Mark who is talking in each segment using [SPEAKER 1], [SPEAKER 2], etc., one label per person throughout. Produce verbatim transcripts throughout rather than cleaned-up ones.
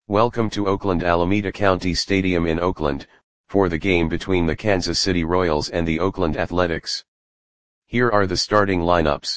[SPEAKER 1] Welcome to Oakland Alameda County Stadium in Oakland, for the game between the Kansas City Royals and the Oakland Athletics. Here are the starting lineups.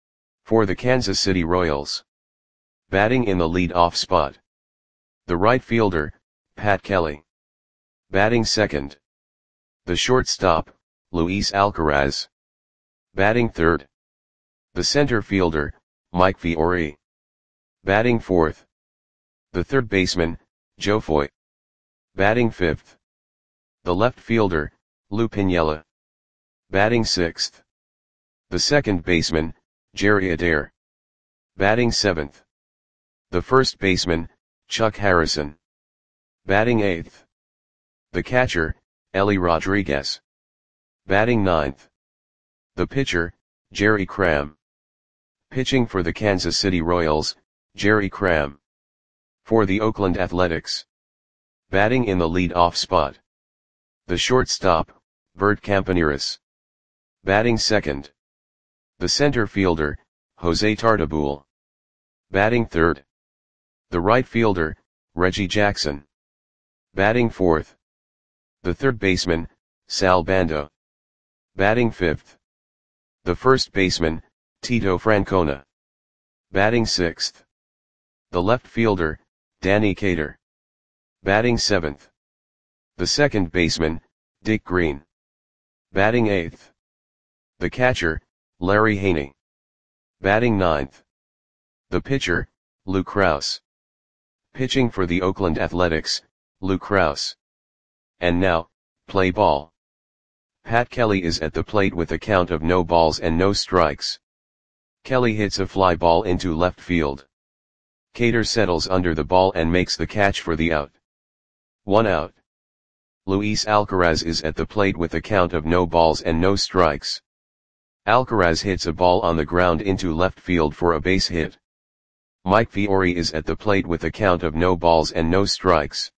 [SPEAKER 1] For the Kansas City Royals. Batting in the lead-off spot. The right fielder, Pat Kelly. Batting second. The shortstop, Luis Alcaraz. Batting third. The center fielder, Mike Fiore. Batting fourth. The third baseman, Joe Foy. Batting fifth. The left fielder, Lou Piniella. Batting sixth. The second baseman, Jerry Adair. Batting seventh. The first baseman, Chuck Harrison. Batting eighth. The catcher, Ellie Rodriguez. Batting ninth. The pitcher, Jerry Cram. Pitching for the Kansas City Royals, Jerry Cram. For the Oakland Athletics. Batting in the lead-off spot. The shortstop, Bert Campaneris. Batting second. The center fielder, Jose Tartabull. Batting third. The right fielder, Reggie Jackson. Batting fourth. The third baseman, Sal Bando. Batting fifth. The first baseman, Tito Francona. Batting sixth. The left fielder, Danny Cater. Batting seventh. The second baseman, Dick Green. Batting eighth. The catcher, Larry Haney. Batting ninth. The pitcher, Lou Krause. Pitching for the Oakland Athletics, Lou Krause. And now, play ball. Pat Kelly is at the plate with a count of no balls and no strikes. Kelly hits a fly ball into left field. Cater settles under the ball and makes the catch for the out. One out. Luis Alcaraz is at the plate with a count of no balls and no strikes. Alcaraz hits a ball on the ground into left field for a base hit. Mike Fiore is at the plate with a count of no balls and no strikes.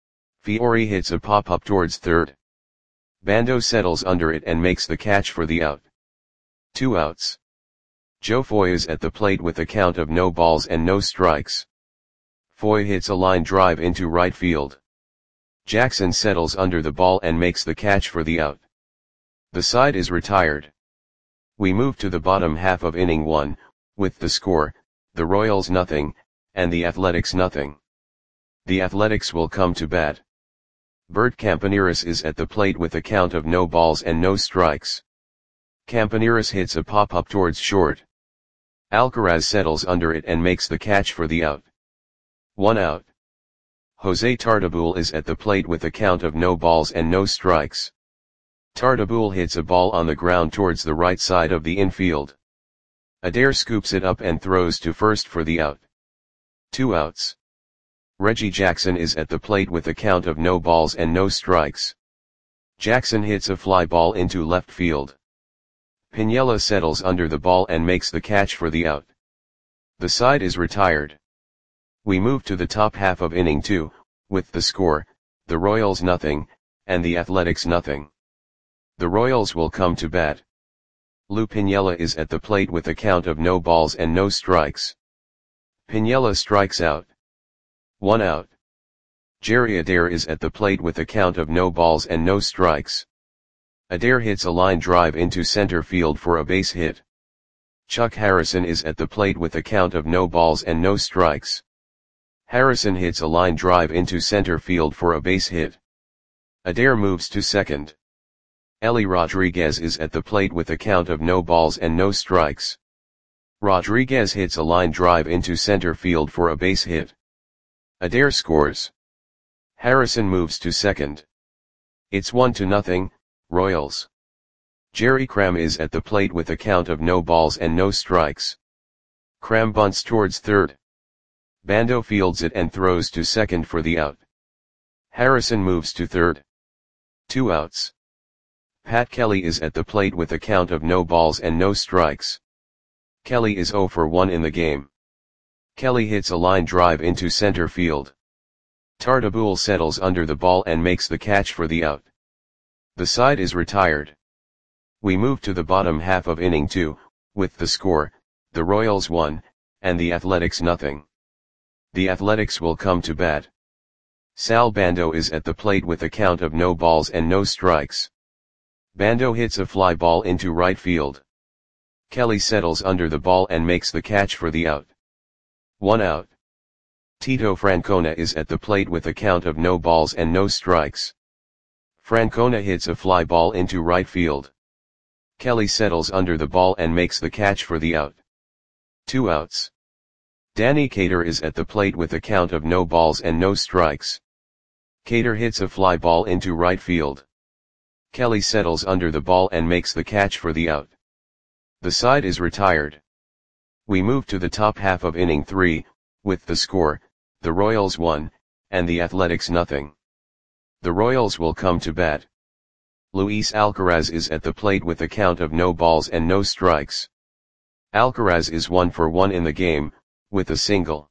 [SPEAKER 1] Fiore hits a pop-up towards third. Bando settles under it and makes the catch for the out. Two outs. Joe Foy is at the plate with a count of no balls and no strikes. Foy hits a line drive into right field. Jackson settles under the ball and makes the catch for the out. The side is retired. We move to the bottom half of inning one, with the score, the Royals nothing, and the Athletics nothing. The Athletics will come to bat. Bert Campaneris is at the plate with a count of no balls and no strikes. Campaneris hits a pop-up towards short. Alcaraz settles under it and makes the catch for the out. One out. Jose Tartabull is at the plate with a count of no balls and no strikes. Tartabull hits a ball on the ground towards the right side of the infield. Adair scoops it up and throws to first for the out. Two outs. Reggie Jackson is at the plate with a count of no balls and no strikes. Jackson hits a fly ball into left field. Piniella settles under the ball and makes the catch for the out. The side is retired. We move to the top half of inning two, with the score, the Royals nothing, and the Athletics nothing. The Royals will come to bat. Lou Piniella is at the plate with a count of no balls and no strikes. Piniella strikes out. One out. Jerry Adair is at the plate with a count of no balls and no strikes. Adair hits a line drive into center field for a base hit. Chuck Harrison is at the plate with a count of no balls and no strikes. Harrison hits a line drive into center field for a base hit. Adair moves to second. Ellie Rodriguez is at the plate with a count of no balls and no strikes. Rodriguez hits a line drive into center field for a base hit. Adair scores. Harrison moves to second. It's one to nothing, Royals. Jerry Cram is at the plate with a count of no balls and no strikes. Cram bunts towards third. Bando fields it and throws to second for the out. Harrison moves to third. Two outs. Pat Kelly is at the plate with a count of no balls and no strikes. Kelly is zero for one in the game. Kelly hits a line drive into center field. Tartabull settles under the ball and makes the catch for the out. The side is retired. We move to the bottom half of inning two, with the score, the Royals one, and the Athletics nothing. The Athletics will come to bat. Sal Bando is at the plate with a count of no balls and no strikes. Bando hits a fly ball into right field. Kelly settles under the ball and makes the catch for the out. One out. Tito Francona is at the plate with a count of no balls and no strikes. Francona hits a fly ball into right field. Kelly settles under the ball and makes the catch for the out. Two outs. Danny Cater is at the plate with a count of no balls and no strikes. Cater hits a fly ball into right field. Kelly settles under the ball and makes the catch for the out. The side is retired. We move to the top half of inning three, with the score, the Royals one, and the Athletics nothing. The Royals will come to bat. Luis Alcaraz is at the plate with a count of no balls and no strikes. Alcaraz is one for one in the game, with a single.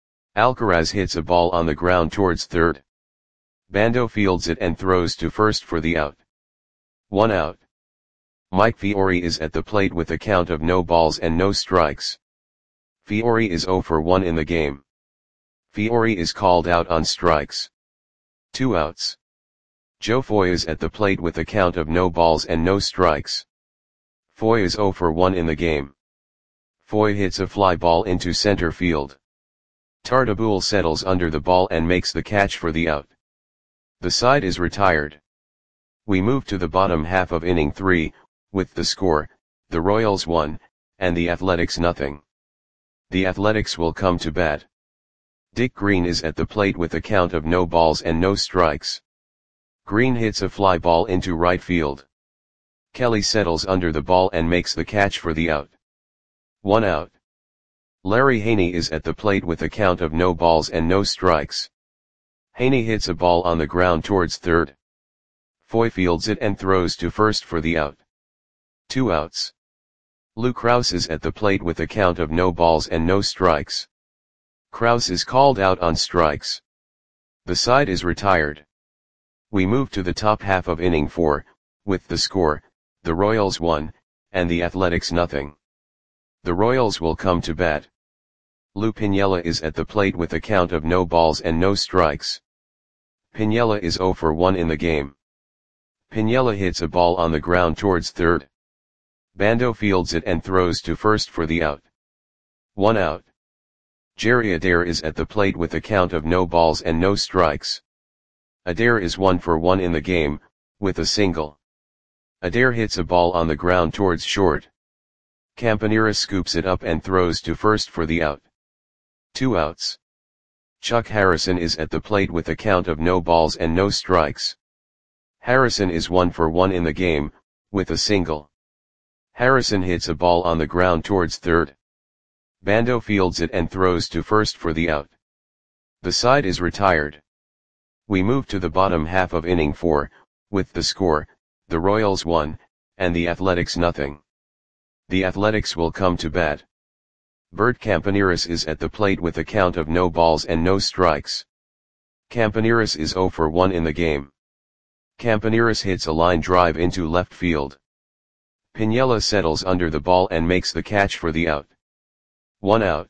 [SPEAKER 1] Alcaraz hits a ball on the ground towards third. Bando fields it and throws to first for the out. One out. Mike Fiore is at the plate with a count of no balls and no strikes. Fiore is zero for one in the game. Fiore is called out on strikes. Two outs. Joe Foy is at the plate with a count of no balls and no strikes. Foy is zero for one in the game. Foy hits a fly ball into center field. Tartabull settles under the ball and makes the catch for the out. The side is retired. We move to the bottom half of inning three, with the score, the Royals one, and the Athletics nothing. The Athletics will come to bat. Dick Green is at the plate with a count of no balls and no strikes. Green hits a fly ball into right field. Kelly settles under the ball and makes the catch for the out. One out. Larry Haney is at the plate with a count of no balls and no strikes. Haney hits a ball on the ground towards third. Foy fields it and throws to first for the out. Two outs. Lou Krause is at the plate with a count of no balls and no strikes. Krause is called out on strikes. The side is retired. We move to the top half of inning four, with the score, the Royals one, and the Athletics nothing. The Royals will come to bat. Lou Piniella is at the plate with a count of no balls and no strikes. Piniella is zero for one in the game. Piniella hits a ball on the ground towards third. Bando fields it and throws to first for the out. One out. Jerry Adair is at the plate with a count of no balls and no strikes. Adair is one for one in the game, with a single. Adair hits a ball on the ground towards short. Campanera scoops it up and throws to first for the out. Two outs. Chuck Harrison is at the plate with a count of no balls and no strikes. Harrison is one for one in the game, with a single. Harrison hits a ball on the ground towards third. Bando fields it and throws to first for the out. The side is retired. We move to the bottom half of inning four, with the score, the Royals one, and the Athletics nothing. The Athletics will come to bat. Bert Campaneris is at the plate with a count of no balls and no strikes. Campaneris is zero for one in the game. Campaneris hits a line drive into left field. Piniella settles under the ball and makes the catch for the out. One out.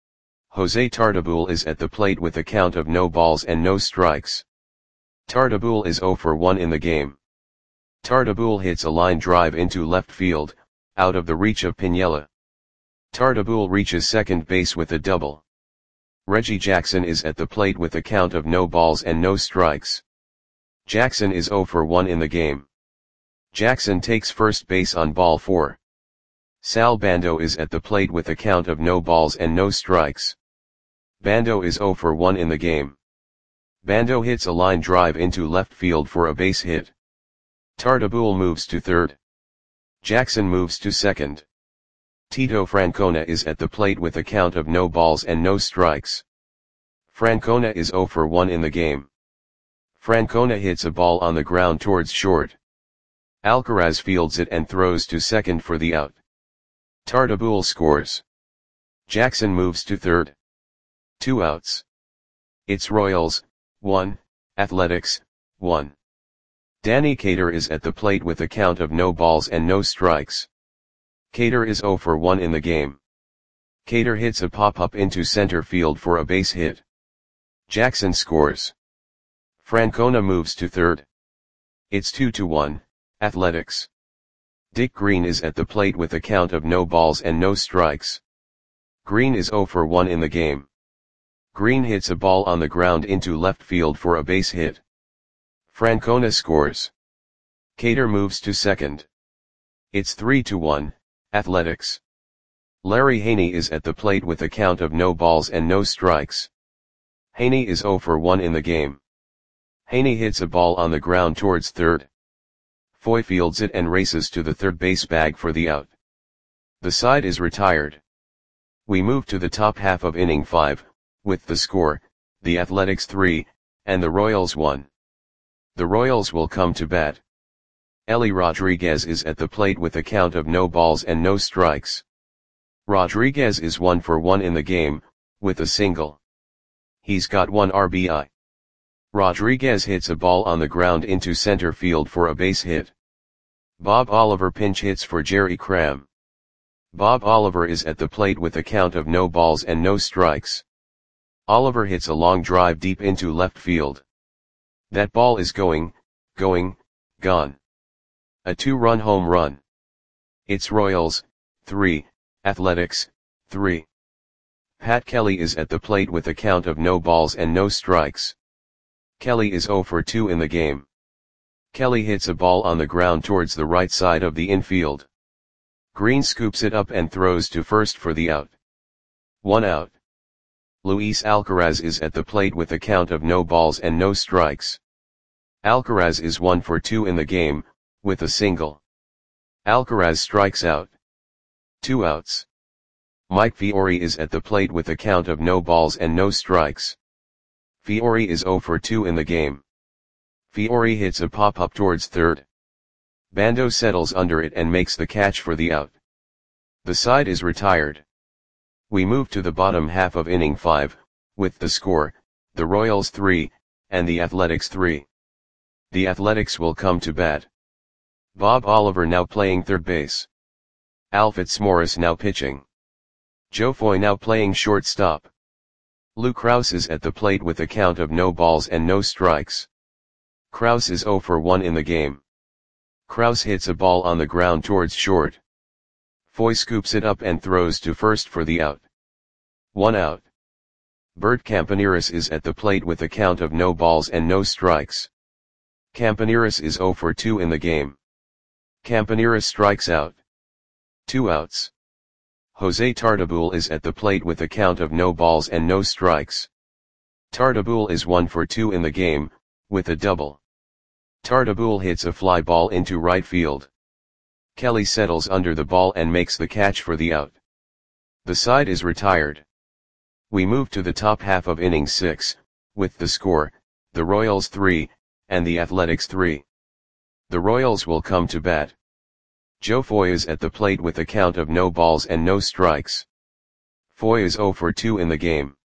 [SPEAKER 1] Jose Tartabull is at the plate with a count of no balls and no strikes. Tartabull is zero for one in the game. Tartabull hits a line drive into left field, out of the reach of Piniella. Tartabull reaches second base with a double. Reggie Jackson is at the plate with a count of no balls and no strikes. Jackson is zero for one in the game. Jackson takes first base on ball four. Sal Bando is at the plate with a count of no balls and no strikes. Bando is zero for one in the game. Bando hits a line drive into left field for a base hit. Tartabull moves to third. Jackson moves to second. Tito Francona is at the plate with a count of no balls and no strikes. Francona is zero for one in the game. Francona hits a ball on the ground towards short. Alcaraz fields it and throws to second for the out. Tartabull scores. Jackson moves to third. Two outs. It's Royals, one, Athletics, one. Danny Cater is at the plate with a count of no balls and no strikes. Cater is zero for one in the game. Cater hits a pop-up into center field for a base hit. Jackson scores. Francona moves to third. It's two to one, Athletics. Dick Green is at the plate with a count of no balls and no strikes. Green is zero for one in the game. Green hits a ball on the ground into left field for a base hit. Francona scores. Cater moves to second. It's three to one, Athletics. Larry Haney is at the plate with a count of no balls and no strikes. Haney is zero for one in the game. Haney hits a ball on the ground towards third. Foy fields it and races to the third base bag for the out. The side is retired. We move to the top half of inning five, with the score, the Athletics three, and the Royals one. The Royals will come to bat. Ellie Rodriguez is at the plate with a count of no balls and no strikes. Rodriguez is one for one in the game, with a single. He's got one R B I. Rodriguez hits a ball on the ground into center field for a base hit. Bob Oliver pinch hits for Jerry Cram. Bob Oliver is at the plate with a count of no balls and no strikes. Oliver hits a long drive deep into left field. That ball is going, going, gone. A two-run home run. It's Royals, three, Athletics, three. Pat Kelly is at the plate with a count of no balls and no strikes. Kelly is zero for two in the game. Kelly hits a ball on the ground towards the right side of the infield. Green scoops it up and throws to first for the out. One out. Luis Alcaraz is at the plate with a count of no balls and no strikes. Alcaraz is one for two in the game, with a single. Alcaraz strikes out. Two outs. Mike Fiore is at the plate with a count of no balls and no strikes. Fiore is zero for two in the game. Fiore hits a pop-up towards third. Bando settles under it and makes the catch for the out. The side is retired. We move to the bottom half of inning five, with the score, the Royals three, and the Athletics three. The Athletics will come to bat. Bob Oliver now playing third base. Al Fitzmaurice now pitching. Joe Foy now playing shortstop. Lou Krause is at the plate with a count of no balls and no strikes. Krause is zero for one in the game. Krause hits a ball on the ground towards short. Foy scoops it up and throws to first for the out. One out. Bert Campaneris is at the plate with a count of no balls and no strikes. Campaneris is zero for two in the game. Campaneris strikes out. Two outs. Jose Tartabull is at the plate with a count of no balls and no strikes. Tartabull is one for two in the game, with a double. Tartabull hits a fly ball into right field. Kelly settles under the ball and makes the catch for the out. The side is retired. We move to the top half of inning six, with the score, the Royals three, and the Athletics three. The Royals will come to bat. Joe Foy is at the plate with a count of no balls and no strikes. Foy is zero for two in the game.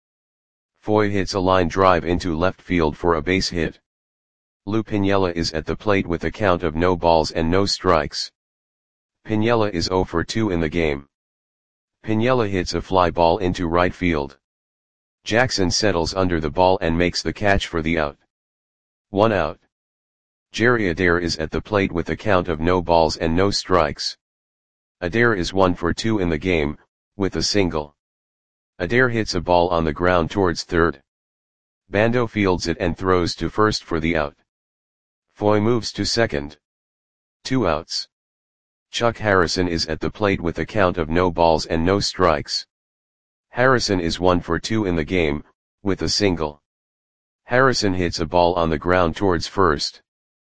[SPEAKER 1] Foy hits a line drive into left field for a base hit. Lou Piniella is at the plate with a count of no balls and no strikes. Piniella is zero for two in the game. Piniella hits a fly ball into right field. Jackson settles under the ball and makes the catch for the out. One out. Jerry Adair is at the plate with a count of no balls and no strikes. Adair is one for two in the game, with a single. Adair hits a ball on the ground towards third. Bando fields it and throws to first for the out. Foy moves to second. Two outs. Chuck Harrison is at the plate with a count of no balls and no strikes. Harrison is one for two in the game, with a single. Harrison hits a ball on the ground towards first.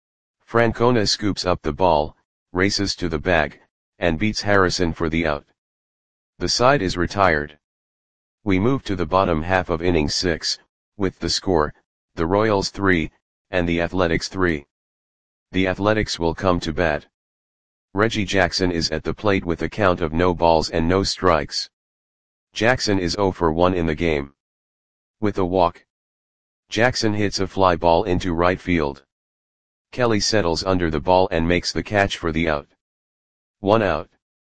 [SPEAKER 1] Francona scoops up the ball, races to the bag, and beats Harrison for the out. The side is retired. We move to the bottom half of inning six, with the score, the Royals three, and the Athletics three. The Athletics will come to bat. Reggie Jackson is at the plate with a count of no balls and no strikes. Jackson is zero for one in the game. With a walk. Jackson hits a fly ball into right field. Kelly settles under the ball and makes the catch for the out. One out.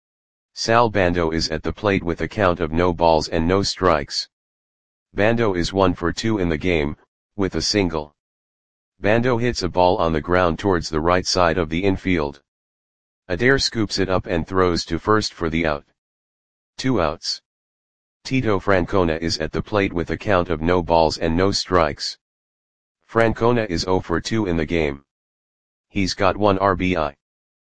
[SPEAKER 1] Sal Bando is at the plate with a count of no balls and no strikes. Bando is one for two in the game, with a single. Bando hits a ball on the ground towards the right side of the infield. Adair scoops it up and throws to first for the out. Two outs. Tito Francona is at the plate with a count of no balls and no strikes. Francona is oh for two in the game. He's got one R B I.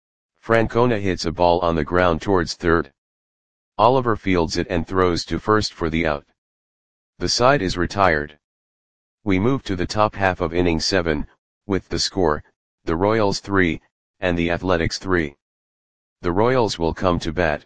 [SPEAKER 1] Francona hits a ball on the ground towards third. Oliver fields it and throws to first for the out. The side is retired. We move to the top half of inning seven, with the score, the Royals three, and the Athletics three. The Royals will come to bat.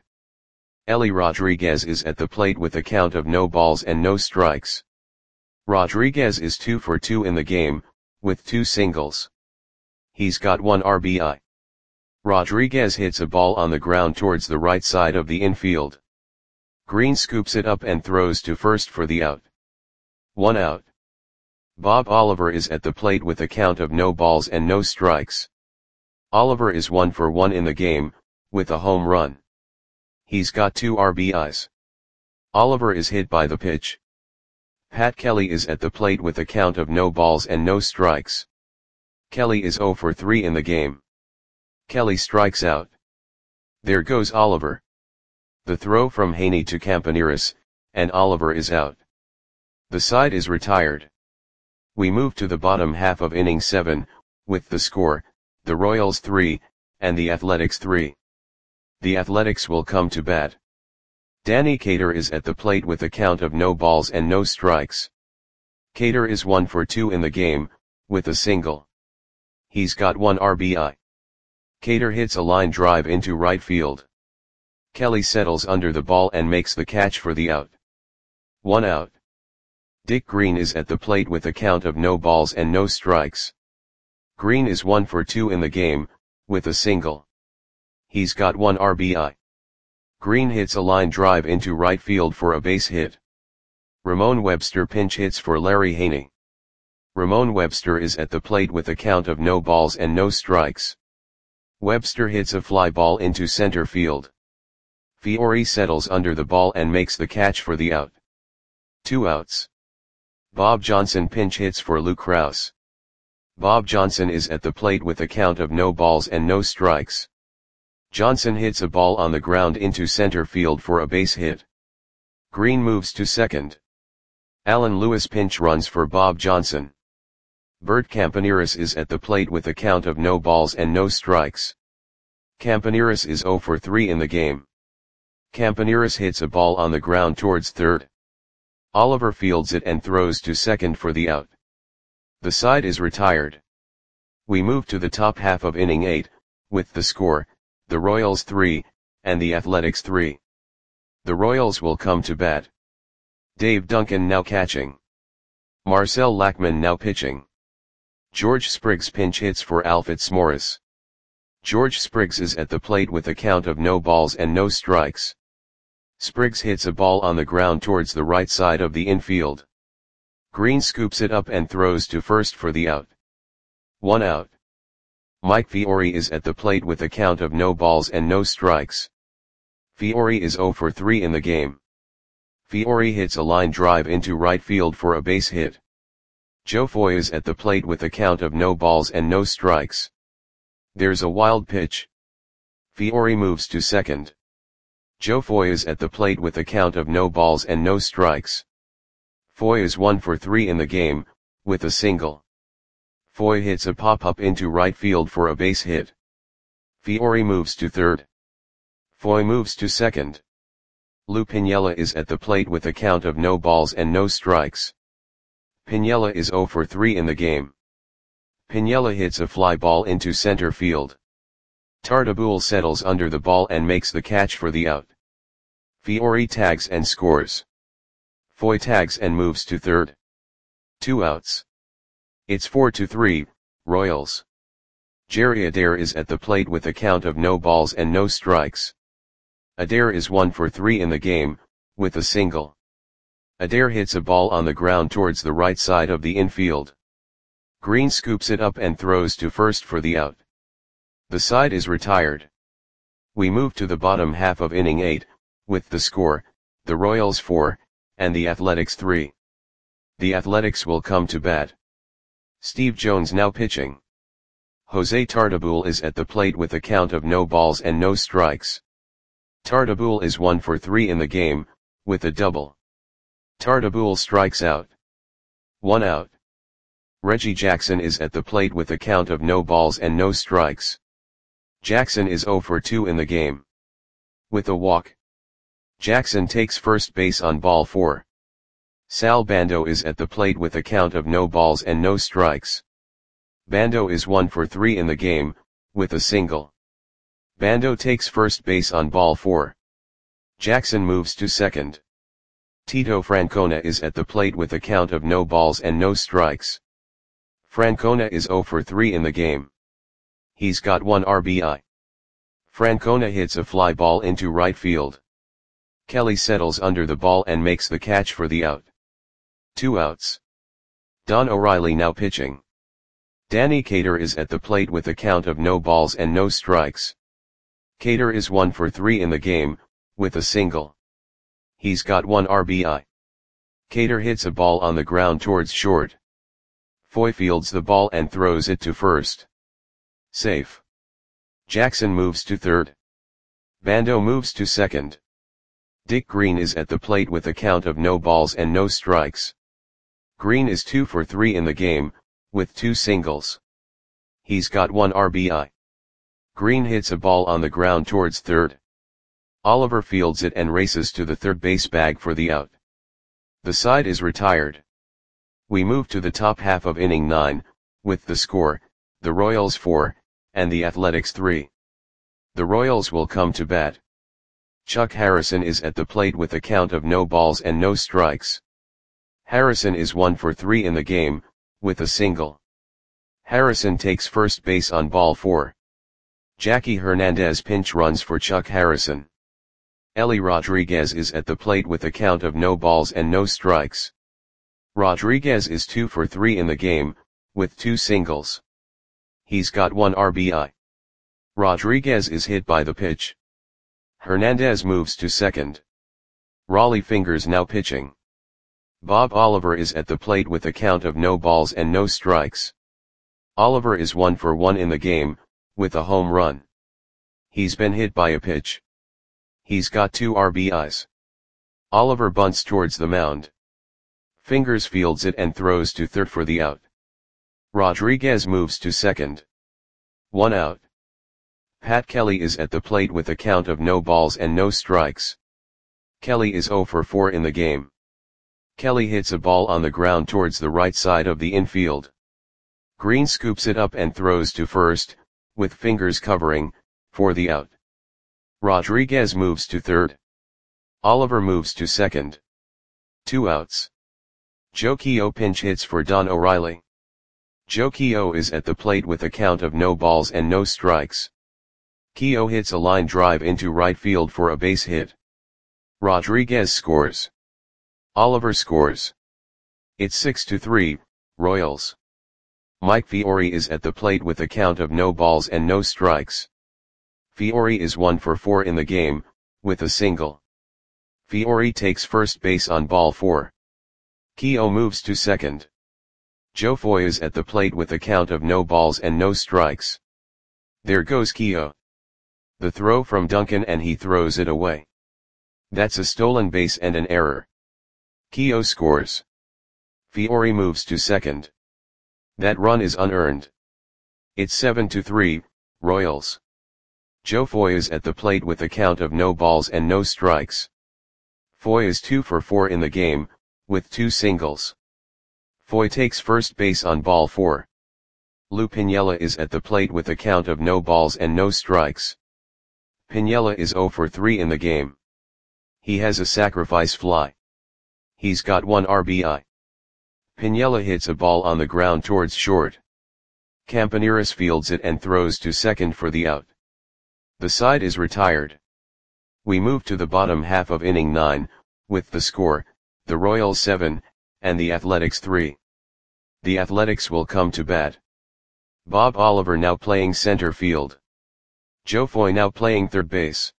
[SPEAKER 1] Eli Rodriguez is at the plate with a count of no balls and no strikes. Rodriguez is two for two in the game, with two singles. He's got one R B I. Rodriguez hits a ball on the ground towards the right side of the infield. Green scoops it up and throws to first for the out. One out. Bob Oliver is at the plate with a count of no balls and no strikes. Oliver is one for one in the game, with a home run. He's got two R B Is. Oliver is hit by the pitch. Pat Kelly is at the plate with a count of no balls and no strikes. Kelly is oh for three in the game. Kelly strikes out. There goes Oliver. The throw from Haney to Campaneris, and Oliver is out. The side is retired. We move to the bottom half of inning seven, with the score, the Royals three, and the Athletics three. The Athletics will come to bat. Danny Cater is at the plate with a count of no balls and no strikes. Cater is one for two in the game, with a single. He's got one R B I. Cater hits a line drive into right field. Kelly settles under the ball and makes the catch for the out. One out. Dick Green is at the plate with a count of no balls and no strikes. Green is one for two in the game, with a single. He's got one R B I. Green hits a line drive into right field for a base hit. Ramon Webster pinch hits for Larry Haney. Ramon Webster is at the plate with a count of no balls and no strikes. Webster hits a fly ball into center field. Fiore settles under the ball and makes the catch for the out. Two outs. Bob Johnson pinch hits for Lou Krause. Bob Johnson is at the plate with a count of no balls and no strikes. Johnson hits a ball on the ground into center field for a base hit. Green moves to second. Alan Lewis pinch runs for Bob Johnson. Bert Campaneris is at the plate with a count of no balls and no strikes. Campaneris is oh for three in the game. Campaneris hits a ball on the ground towards third. Oliver fields it and throws to second for the out. The side is retired. We move to the top half of inning eight, with the score, the Royals three, and the Athletics three. The Royals will come to bat. Dave Duncan now catching. Marcel Lackman now pitching. George Spriggs pinch hits for Al Fitzmaurice. George Spriggs is at the plate with a count of no balls and no strikes. Spriggs hits a ball on the ground towards the right side of the infield. Green scoops it up and throws to first for the out. One out. Mike Fiore is at the plate with a count of no balls and no strikes. Fiore is oh for three in the game. Fiore hits a line drive into right field for a base hit. Joe Foy is at the plate with a count of no balls and no strikes. There's a wild pitch. Fiore moves to second. Joe Foy is at the plate with a count of no balls and no strikes. Foy is one for three in the game, with a single. Foy hits a pop-up into right field for a base hit. Fiore moves to third. Foy moves to second. Lou Piniella is at the plate with a count of no balls and no strikes. Piniella is oh for three in the game. Piniella hits a fly ball into center field. Tartabull settles under the ball and makes the catch for the out. Fiore tags and scores. Foy tags and moves to third. Two outs. It's four to three, Royals. Jerry Adair is at the plate with a count of no balls and no strikes. Adair is one for three in the game, with a single. Adair hits a ball on the ground towards the right side of the infield. Green scoops it up and throws to first for the out. The side is retired. We move to the bottom half of inning eight, with the score, the Royals four, and the Athletics three. The Athletics will come to bat. Steve Jones now pitching. Jose Tartabull is at the plate with a count of no balls and no strikes. Tartabull is one for three in the game, with a double. Tartabull strikes out. One out. Reggie Jackson is at the plate with a count of no balls and no strikes. Jackson is zero for two in the game. With a walk. Jackson takes first base on ball four. Sal Bando is at the plate with a count of no balls and no strikes. Bando is one for three in the game, with a single. Bando takes first base on ball four. Jackson moves to second. Tito Francona is at the plate with a count of no balls and no strikes. Francona is zero for three in the game. He's got one R B I. Francona hits a fly ball into right field. Kelly settles under the ball and makes the catch for the out. Two outs. Don O'Reilly now pitching. Danny Cater is at the plate with a count of no balls and no strikes. Cater is one for three in the game, with a single. He's got one R B I. Cater hits a ball on the ground towards short. Foy fields the ball and throws it to first. Safe. Jackson moves to third. Bando moves to second. Dick Green is at the plate with a count of no balls and no strikes. Green is two for three in the game, with two singles. He's got one R B I. Green hits a ball on the ground towards third. Oliver fields it and races to the third base bag for the out. The side is retired. We move to the top half of inning nine, with the score, the Royals four, and the Athletics three. The Royals will come to bat. Chuck Harrison is at the plate with a count of no balls and no strikes. Harrison is one for three in the game, with a single. Harrison takes first base on ball four. Jackie Hernandez pinch runs for Chuck Harrison. Ellie Rodriguez is at the plate with a count of no balls and no strikes. Rodriguez is two for three in the game, with two singles. He's got one R B I. Rodriguez is hit by the pitch. Hernandez moves to second. Raleigh Fingers now pitching. Bob Oliver is at the plate with a count of no balls and no strikes. Oliver is one for one in the game, with a home run. He's been hit by a pitch. He's got two R B Is. Oliver bunts towards the mound. Fingers fields it and throws to third for the out. Rodriguez moves to second. One out. Pat Kelly is at the plate with a count of no balls and no strikes. Kelly is zero for four in the game. Kelly hits a ball on the ground towards the right side of the infield. Green scoops it up and throws to first, with Fingers covering, for the out. Rodriguez moves to third. Oliver moves to second. Two outs. Joe Keough pinch hits for Don O'Reilly. Joe Keough is at the plate with a count of no balls and no strikes. Keough hits a line drive into right field for a base hit. Rodriguez scores. Oliver scores. It's six to three, Royals. Mike Fiore is at the plate with a count of no balls and no strikes. Fiore is one for four in the game, with a single. Fiore takes first base on ball four. Keough moves to second. Joe Foy is at the plate with a count of no balls and no strikes. There goes Keough. The throw from Duncan and he throws it away. That's a stolen base and an error. Keough scores. Fiore moves to second. That run is unearned. It's seven to three, Royals. Joe Foy is at the plate with a count of no balls and no strikes. Foy is two for four in the game, with two singles. Foy takes first base on ball four. Lou Piniella is at the plate with a count of no balls and no strikes. Piniella is zero for three in the game. He has a sacrifice fly. He's got one R B I. Piniella hits a ball on the ground towards short. Campaneris fields it and throws to second for the out. The side is retired. We move to the bottom half of inning nine, with the score, the Royals seven, and the Athletics three. The Athletics will come to bat. Bob Oliver now playing center field. Joe Foy now playing third base.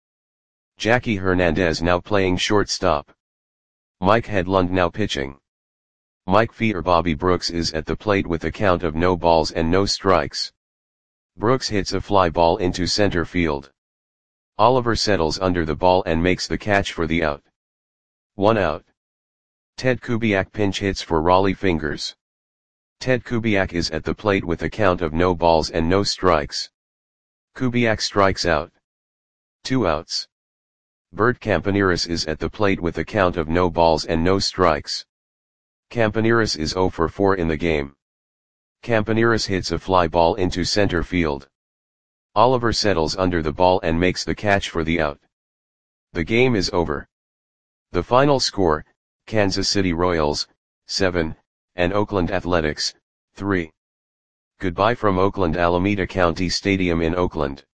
[SPEAKER 1] Jackie Hernandez now playing shortstop. Mike Hedlund now pitching. Mike Fee or Bobby Brooks is at the plate with a count of no balls and no strikes. Brooks hits a fly ball into center field. Oliver settles under the ball and makes the catch for the out. One out. Ted Kubiak pinch hits for Rollie Fingers. Ted Kubiak is at the plate with a count of no balls and no strikes. Kubiak strikes out. Two outs. Bert Campaneris is at the plate with a count of no balls and no strikes. Campaneris is zero for four in the game. Campaneris hits a fly ball into center field. Oliver settles under the ball and makes the catch for the out. The game is over. The final score, Kansas City Royals, seven, and Oakland Athletics, three. Goodbye from Oakland Alameda County Stadium in Oakland.